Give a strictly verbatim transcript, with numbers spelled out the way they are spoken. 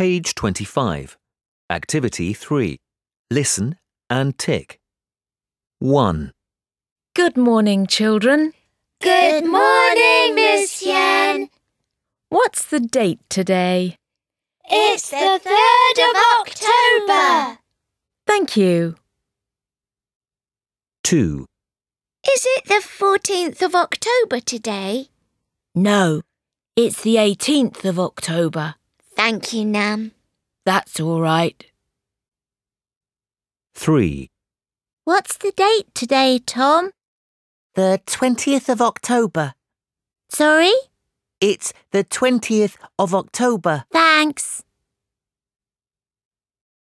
Page twenty-five. Activity three. Listen and tick. one. Good morning, children. Good morning, Miss Yen. What's the date today? It's the third of October. Thank you. two. Is it the fourteenth of October today? No, it's the eighteenth of October. Thank you, Nam. That's all right. three. What's the date today, Tom? The twentieth of October. Sorry? It's the twentieth of October. Thanks.